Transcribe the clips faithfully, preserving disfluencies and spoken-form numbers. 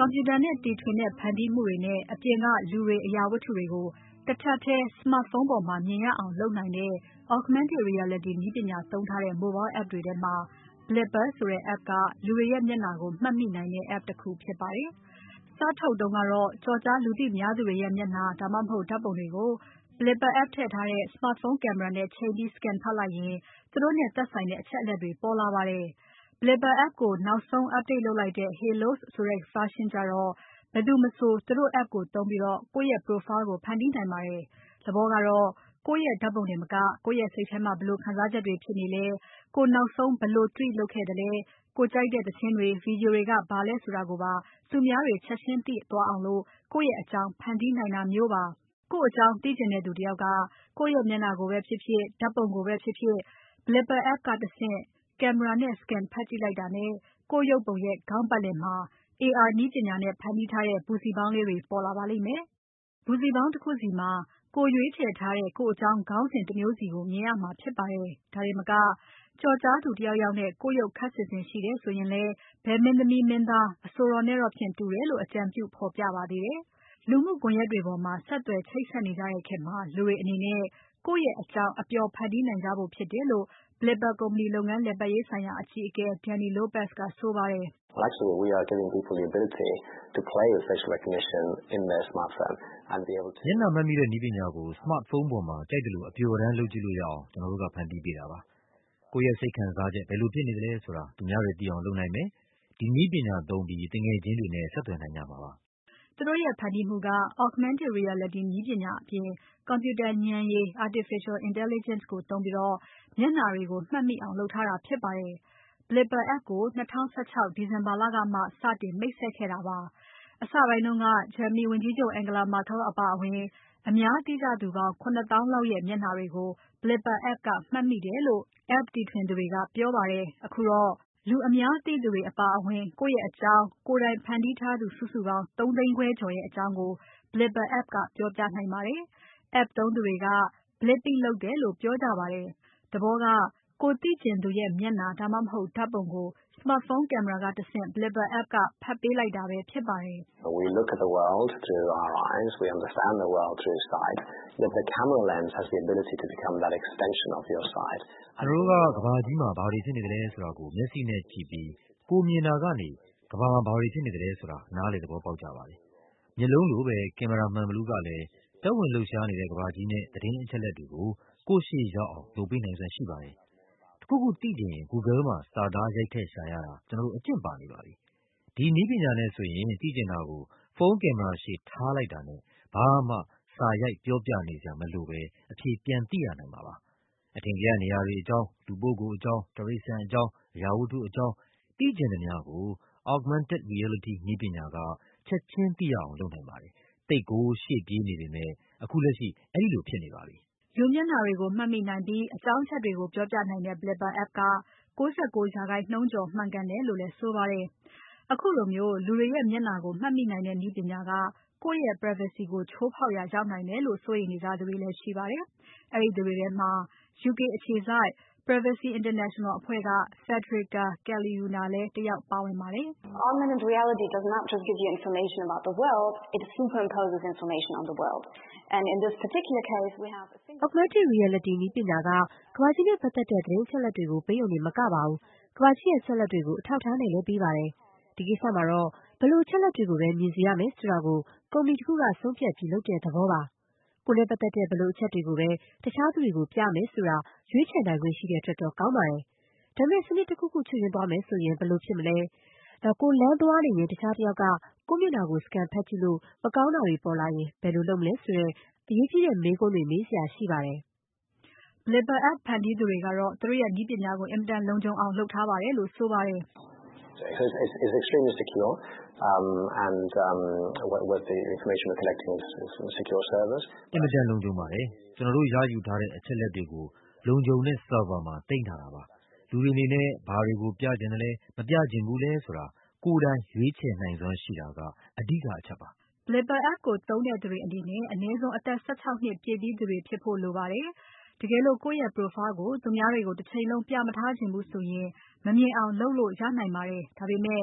င်ပြူတာနဲ့တီထွင်တဲ့ဖန်တီးမှုတွေနဲ့အပြင်ကလူတွေအရာဝတ္ထုတွေကိုတထပ်ထဲ Smartphone ပေါ်မှာမြင်ရအောင်လုပ်နိုင်တဲ့ Augmented Reality နည်းပညာသုံးထားတဲ့ Mobile App တွေထဲမှာ Blipper ဆိုတဲ့ App ကလူတွေရဲ့မျက်နှာကိုမှတ်မိနိုင်တဲ့ App တခုဖြစ်ပါတယ်။ စထုတ်တုန်းကတော့ ကျော်ကြားလူသိများသူတွေရဲ့မျက်နှာ ဒါမှမဟုတ် ဓါတ်ပုံတွေကို Blipper App ထည့်ထားတဲ့ Smartphone camera နဲ့ချိန်ပြီး Scan ဖတ်လိုက်ရင် သူတို့နဲ့သက်ဆိုင်တဲ့အချက်အလက်တွေပေါ်လာပါတယ်။ Blipper App ကိုနောက်ဆုံး Update လုပ်လိုက်တဲ့ Halos ဆိုတဲ့ Version ကျတော့ ဘယ်သူမဆိုသူတို့ App ကိုသုံးပြီးကိုယ့်ရဲ့ Profile ကိုဖန်တီးနိုင်ပါတယ်။ သဘောကတော့ ကိုယ့်ရဲ့ဓါတ်ပုံတင်မက ကိုယ့်ရဲ့စိတ်ထဲမှာဘယ်လိုခံစားချက်တွေဖြစ်နေလဲ။ ကိုယ်နောက်ဆုံးဘယ်လို Tweet လုပ်ခဲ့သလဲ။ ကိုယ်ကြိုက်တဲ့သီချင်းတွေ Video တွေကဘာလဲဆိုတာကိုပါ သူများတွေချက်ချင်းသိသွားအောင် ကိုယ့်ရဲ့အကြောင်းဖန်တီးနိုင်တာမျိုးပါ။ ကိုယ့်အကြောင်းသိချင်တဲ့သူတယောက်က ကိုယ့်ရဲ့မျက်နှာကိုပဲဖြစ်ဖြစ် ဓါတ်ပုံကိုပဲဖြစ်ဖြစ် Blipper App ကတဆင့် Camera နဲ့ Scan ဖတ်ကြည့်လိုက်တာနဲ့ ကိုယ့်ရုပ်ပုံရဲ့ခေါင်းပတ်လည်မှာ A R နည်းပညာနဲ့ဖန်တီးထားတဲ့ ပူစီပေါင်းလေးတွေပေါ်လာပါလိမ့်မယ်။ ပူစီပေါင်းတခုစီမှာ ကိုယ်ရွေးချယ်ထားတဲ့ကိုယ့်အကြောင်းခေါင်းစဉ်တမျိုးစီကိုမြင်ရမှာဖြစ်ပါတယ်။ ဒါတင်မက ကျော်ကြားသူတယောက်ယောက်နဲ့ကိုယ့်ရုပ်ခပ်ဆင်ဆင်ရှိတယ်ဆိုရင်လည်း ဘယ်မင်းသမီးမင်းသား အဆိုတော်နဲ့တော့ဖြင့်တူတယ်လို့ အကြံပြုဖော်ပြပါသေးတယ်။ လူမှုကွန်ယက်တွေပေါ်မှာ ဆက်သွယ်ချိတ်ဆက်နေကြတဲ့ခေတ်မှာ လူတွေအနေနဲ့ ကိုယ့်ရဲ့အကြောင်းအပျော်ဖန်တီးနိုင်ကြဖို့ဖြစ်တယ်လို့ Blipper ကုမ္ပဏီလုပ်ငန်းလည်ပတ်ရေးဆိုင်ရာအကြီးအကဲ Danny Lopez ကဆိုပါတယ်။ Actually, we are giving people the ability to play with facial recognition in their smartphone and be able to မျက်နှာမှတ်မိတဲ့နည်းပညာကို Smartphone ပေါ်မှာကြိုက်သလိုအပျော်တမ်းလုပ်ကြည့်လို့ရအောင် ကျွန်တော်တို့ကဖန်တီးပေးတာပါ။ ကိုယ့်ရဲ့စိတ်ခံစားချက်ဘယ်လိုဖြစ်နေသလဲဆိုတာ သူများတွေသိအောင်လုပ်နိုင်မယ်။ ဒီနည်းပညာသုံးပြီးသူငယ်ချင်းတွေနဲ့ဆက်သွယ်နိုင်ကြမှာပါ။ သူတို့ရဲ့ဖန်တီးမှုက Augmented Reality နည်းပညာအပြင် Computer ဉာဏ်ရည် Artificial Intelligence ကိုသုံးပြီး မျက်နှာတွေကိုမှတ်မိအောင်လုပ်ထားတာဖြစ်ပါတယ်။ Blipper App ကို ၂၀၁၆ ဒီဇင်ဘာလကမှ စတင်မိတ်ဆက်ခဲ့တာပါ။ အစပိုင်းတုန်းက ဂျာမနီဝန်ကြီးချုပ် Angela Merkel အပါအဝင် အများသိကြသူပေါင်း ၇ သောင်းလောက်ရဲ့မျက်နှာတွေကို Blipper App ကမှတ်မိတယ်လို့ App တီထွင်သူတွေကပြောပါတယ်။ အခုတော့ လူအများသိသူတွေအပါအဝင် ကိုယ့်ရဲ့အကြောင်း ကိုယ်တိုင်ဖန်တီးထားသူစုစုပေါင်း ၃ သိန်းခွဲကျော်ရဲ့အကြောင်းကို Blipper App ကပြောပြနိုင်ပါတယ်။ App သုံးသူတွေက Blipping လုပ်တယ်လို့ပြောကြပါတယ်။ သဘောက ကိုယ်သိချင်သူရဲ့မျက်နှာ ဒါမှမဟုတ် ဓါတ်ပုံကို Smartphone camera ကတဆင့် Blipper App ကဖတ်ပေးလိုက်တာပဲဖြစ်ပါတယ်။ We look at the world through our eyes. We understand the world through sight. Yet the camera lens has the ability to become that extension of your sight. ကျွန်တော်တို့ကကမ္ဘာကြီးမှာဘာတွေဖြစ်နေသလဲဆိုတာကိုမျက်စိနဲ့ကြည့်ပြီး ကိုယ်မြင်တာကနေကမ္ဘာမှာဘာတွေဖြစ်နေသလဲဆိုတာနားလည်သဘောပေါက်ကြပါတယ်။ မျက်လုံးလိုပဲ ကင်မရာမှန်ဘီလူးကလည်း သက်ဝင်လှုပ်ရှားနေတဲ့ကမ္ဘာကြီးနဲ့သတင်းအချက်အလက်တွေကို ကိုယ့်ရှေ့ရောက်အောင်လုပ်ပေးနိုင်စွမ်းရှိပါတယ်။ တခုခုသိချင်ရင် Google မှာစာသားရိုက်ထည့်ရှာရတာ ကျွန်တော်တို့အကျင့်ပါနေပါပြီ။ ဒီနည်းပညာနဲ့ဆိုရင် သိချင်တာကို ဖုန်းကင်မရာရှေ့ထားလိုက်တာနဲ့ ဘာမှစာရိုက်ပြောပြနေစရာမလိုဘဲ အဖြေပြန်သိရနိုင်မှာပါ။ အထင်ကရနေရာတွေအကြောင်း၊ လူပုဂ္ဂိုလ်အကြောင်း၊ တိရစ္ဆာန်အကြောင်း၊ အရာဝတ္ထုအကြောင်း သိချင်သမျှကို Augmented Reality နည်းပညာက ချက်ချင်းသိရအောင်လုပ်နိုင်ပါတယ်။ သိပ်ကိုရှေ့ပြေးနေပေမဲ့ အခုလက်ရှိ အဲဒီလိုဖြစ်နေပါပြီ။ လူမျက်နှာတွေကိုမှတ်မိနိုင်ပြီး အကြောင်းအချက်တွေကိုပြောပြနိုင်တဲ့ Blipper App က ၉၉ ရာခိုင်နှုန်းကျော်မှန်ကန်တယ်လို့လည်းဆိုပါတယ်။ အခုလိုလူတွေရဲ့မျက်နှာကိုမှတ်မိနိုင်တဲ့နည်းပညာက ကိုယ့်ရဲ့ Privacy ကိုချိုးဖောက်ရာရောက်နိုင်တယ်လို့စိုးရိမ်နေကြသူတွေလည်းရှိပါတယ်။ အဲဒီသူတွေထဲမှာ U K အခြေစိုက် Privacy International အဖွဲ့က Federica Caliuna လည်းတယောက်ပါဝင်ပါတယ်။ Augmented reality does not just give you information about the world, it superimposes information on the world. And in this particular case we have Augmented reality နည်းပညာကကမ္ဘာကြီးနဲ့ပတ်သက်တဲ့သတင်းအချက်အလက်တွေကိုပေးရုံတင်မကပါဘူး။ ကမ္ဘာကြီးရဲ့အချက်အလက်တွေကိုအထောက်အထားနဲ့လည်းပေးပါတယ်။ ဒီကိစ္စမှာတော့ ဘယ်လိုအချက်အလက်တွေကိုပဲမြင်စေရမယ်ဆိုတာကို ကုမ္ပဏီတခုကဆုံးဖြတ်ပြီးလုပ်တဲ့သဘောပါ။ ကိုယ်နဲ့ပတ်သက်တဲ့ဘယ်လိုအချက်တွေကိုပဲတခြားသူတွေကိုပြမယ်ဆိုတာ ရွေးချယ်နိုင်ခွင့်ရှိတဲ့အတွက်တော့ကောင်းပါတယ်။ ဒါပေမဲ့စနစ်တခုခုချွတ်ယွင်းသွားမယ်ဆိုရင် ဘယ်လိုဖြစ်မလဲ။ ကိုယ်လမ်းသွားနေရင် တခြားတယောက်က ကိုယ့်မျက်နှာကို Scan ဖတ်ကြည့်လို့ မကောင်းတာတွေပေါ်လာရင် ဘယ်လိုလုပ်မလဲဆိုတဲ့ အရေးကြီးတဲ့မေးခွန်းတွေမေးစရာရှိပါတယ်။ Blipper App ဖန်တီးသူတွေကတော့ သူတို့ရဲ့နည်းပညာကိုအင်မတန်လုံခြုံအောင်လုပ်ထားပါတယ်လို့ဆိုပါတယ်။ It's, it's extremely secure. Um, and um, what the information we're collecting is, is from secure servers. အင်မတန်လုံခြုံပါတယ်။ ကျွန်တော်တို့ရယူထားတဲ့အချက်အလက်တွေကို လုံခြုံတဲ့ server မှာသိမ်းထားတာပါ။ လူတွေအနေနဲ့ ဘာတွေကိုပြချင်သလဲ မပြချင်ဘူးလဲဆိုတာ ကိုယ်တိုင်ရွေးချယ်နိုင်စွမ်းရှိတာကအဓိကအချက်ပါ။ Blipper App ကိုသုံးတဲ့သူတွေအနေနဲ့ အနည်းဆုံးအသက် ၁၆ နှစ်ပြည့်ပြီးသူတွေဖြစ်ဖို့လိုပါတယ်။ တကယ်လို့ကိုယ့်ရဲ့ Profile ကိုသူများတွေကိုတချိန်လုံးပြမထားချင်ဘူးဆိုရင် မမြင်အောင်လုပ်လို့ရနိုင်ပါတယ်။ ဒါပေမဲ့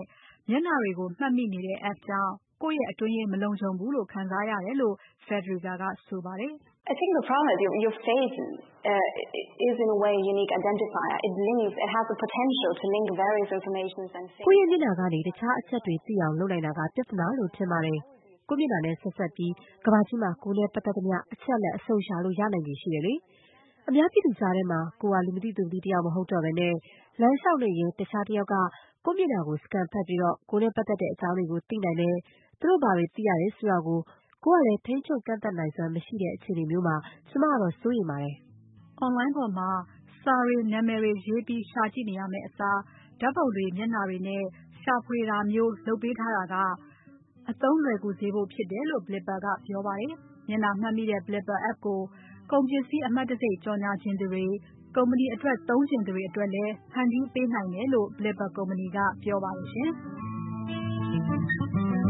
မျက်နှာတွေကိုမှတ်မိနေတဲ့ app ကြောင့်ကိုယ့်ရဲ့အတွင်းရေးမလုံခြုံဘူးလို့ခံစားရတယ်လို့ Federica ကဆိုပါတယ်။ I think the problem is your, your face uh, is in a way a unique identifier. It links, it has the potential to link various information and things. ကိုယ့်ရဲ့မျက်နှာကနေတခြားအချက်တွေသိအောင်လုပ်နိုင်တာကပြဿနာလို့ထင်ပါတယ်။ကိုယ့်မျက်နှာနဲ့ဆက်ဆက်ပြီးကမ္ဘာကြီးမှာကိုယ်နဲ့ပတ်သက်သမျှအချက်လက်အဆုံရှာလို့ရနိုင်ပြီရှိတယ်လေ။အများပြည်သူကြားထဲမှာကိုယ်ကလူမသိသူမသိတယောက်မဟုတ်တော့ဘဲနဲ့လမ်းလျှောက်နေရင်တခြားတယောက်ကကိုယ့်မျက်နှာကိုစကန်ဖတ်ပြီးတော့ကိုယ်နဲ့ပတ်သက်တဲ့အကြောင်းတွေကိုသိနိုင်တယ်။သူတို့ဘာတွေသိရတယ်ဆိုတာကိုကိုယ်ကလည်းထိန်းချုပ်ကန့်သတ်နိုင်စွမ်းမရှိတဲ့အခြေအနေမျိုးမှာကျမကတော့စိုးရိမ်ပါတယ်။ Online ပေါ်မှာစာတွေနာမည်တွေရေးပြီးရှာကြည့်နေရမယ့်အစားဓာတ်ပုံတွေမျက်နှာတွေနဲ့ရှာဖွေတာမျိုးလုပ်ပေးထားတာကအသုံးလွယ်ကူစေဖို့ဖြစ်တယ်လို့ Blipper ကပြောပါတယ်။မျက်နှာမှတ်မိတဲ့ Blipper app ကိုကုန်ပစ္စည်းအမှတ်တံဆိပ်ကြော်ငြာချင်သူတွေကုမ္ပဏီအတွက်သုံးချင်သူတွေအတွက်လည်းဖန်တီးပေးနိုင်တယ်လို့ Blipper ကုမ္ပဏီကပြောပါတယ်ရှင်။